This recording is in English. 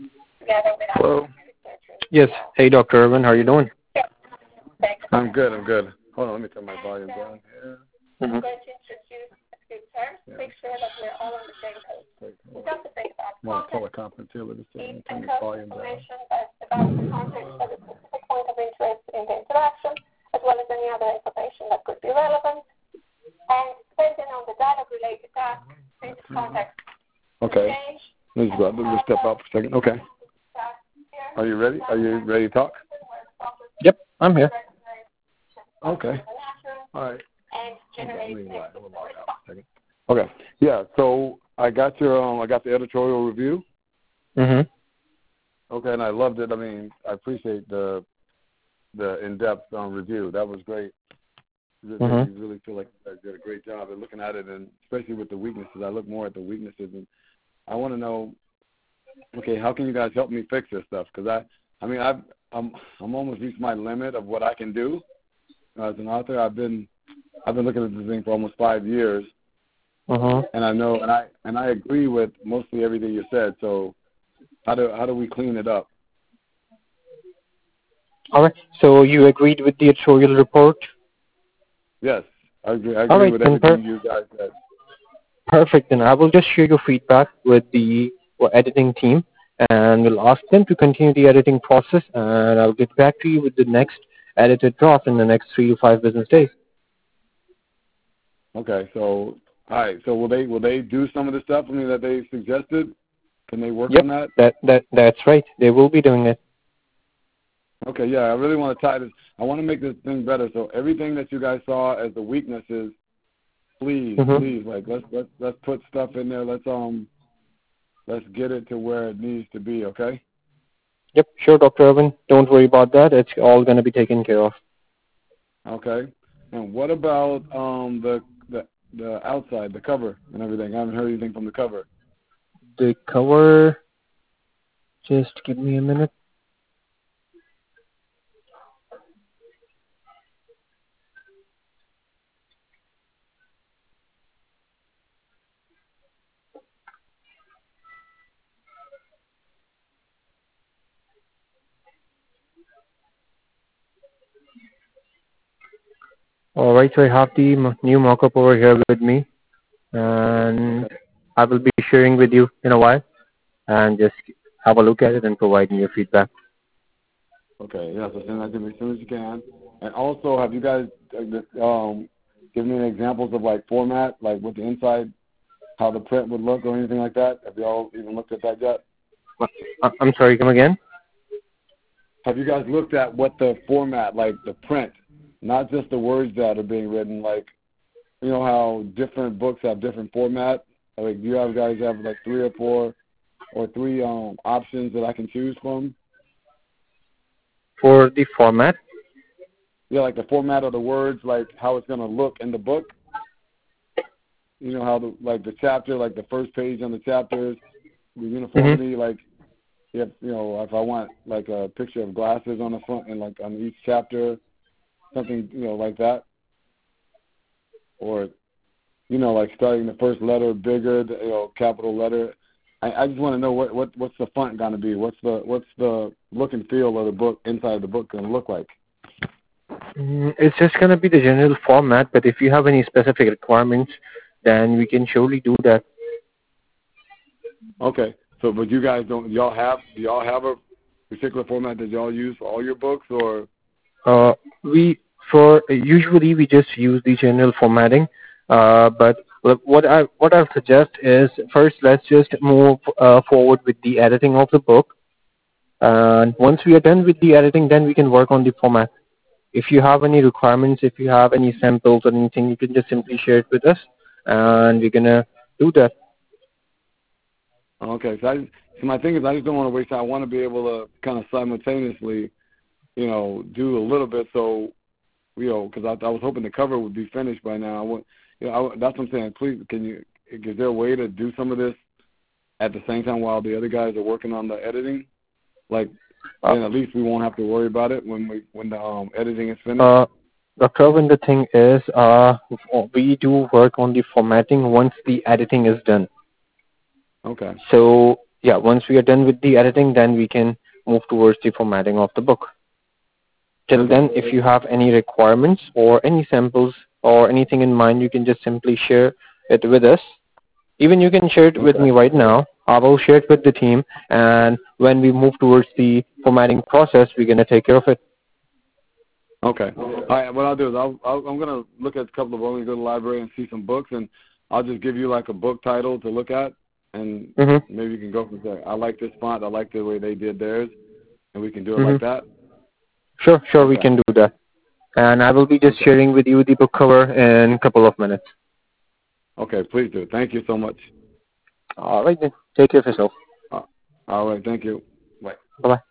Hello. Yes. Hey, Dr. Irvin, how are you doing? I'm good. I'm good. Hold on. Let me turn my volume down here. Mm-hmm. Yeah. I'm on a teleconference here. Let me see. Let me turn the volume down. Okay. Let me step out for a second. Okay. Are you ready? Are you ready to talk? Yep, I'm here. Okay. All right. Okay. Yeah. So I got your I got the editorial review. Mm-hmm. Okay, and I loved it. I mean, I appreciate the in-depth review. That was great. You really feel like I did a great job at looking at it, and especially with the weaknesses. I look more at the weaknesses, and I want to know, okay, how can you guys help me fix this stuff? Because I'm almost reached my limit of what I can do as an author. I've been looking at this thing for almost 5 years, and I know, and I agree with mostly everything you said. So how do we clean it up? All right. So you agreed with the editorial report? Yes, I agree with everything you guys said. Perfect. Then I will just share your feedback with the editing team, and we'll ask them to continue the editing process, and I'll get back to you with the next edited draft in the next 3 to 5 business days. Okay. So all right. So will they do some of the stuff that they suggested? Can they work on that? That's right. They will be doing it. Okay, yeah, I really want to tie this. I want to make this thing better. So everything that you guys saw as the weaknesses, please, like let's put stuff in there. Let's get it to where it needs to be. Okay. Yep, sure, Dr. Irvin. Don't worry about that. It's all going to be taken care of. Okay. And what about the outside, the cover, and everything? I haven't heard anything from the cover. The cover. Just give me a minute. All right, so I have the new mock-up over here with me, and I will be sharing with you in a while, and just have a look at it and provide me your feedback. Okay, yeah, so send that to me as soon as you can. And also, have you guys given me examples of like format, like with the inside, how the print would look or anything like that? Have you all even looked at that yet? I'm sorry, come again? Have you guys looked at what the format, like the print, not just the words that are being written, like, you know how different books have different format? Like, do you guys have like 3 or 4 or 3 options that I can choose from? For the format? Yeah, like the format of the words, like how it's going to look in the book. You know how the chapter, like the first page on the chapters, the uniformity, like if if I want like a picture of glasses on the front and like on each chapter, something like that, or like starting the first letter bigger, capital letter. I just want to know what's the font going to be? What's the look and feel of the book inside of the book going to look like? It's just going to be the general format, but if you have any specific requirements, then we can surely do that. Okay. So, but you guys do y'all have a particular format that y'all use for all your books, or? Usually we just use the general formatting, but what I suggest is first let's just move forward with the editing of the book, and once we are done with the editing, then we can work on the format. If you have any requirements, if you have any samples or anything, you can just simply share it with us, and we're gonna do that. Okay. So my thing is, I just don't want to waste time. I want to be able to kind of simultaneously, do a little bit. So, because I was hoping the cover would be finished by now. That's what I'm saying. Please, is there a way to do some of this at the same time while the other guys are working on the editing? Like, then at least we won't have to worry about it when the editing is finished. Dr. Irvin, the thing is, we do work on the formatting once the editing is done. Okay. So yeah, once we are done with the editing, then we can move towards the formatting of the book. Till then, if you have any requirements or any samples or anything in mind, you can just simply share it with us. Even you can share it with me right now. I will share it with the team, and when we move towards the formatting process, we're going to take care of it. Okay. All right. What I'll do is I'm gonna look at a couple of. I'm gonna go to the library and see some books, and I'll just give you like a book title to look at, and maybe you can go from there. I like this font. I like the way they did theirs, and we can do it like that. Sure, we can do that. And I will be just sharing with you the book cover in a couple of minutes. Okay, please do. Thank you so much. All right then. Take care of yourself. All right. Thank you. Bye. Bye-bye.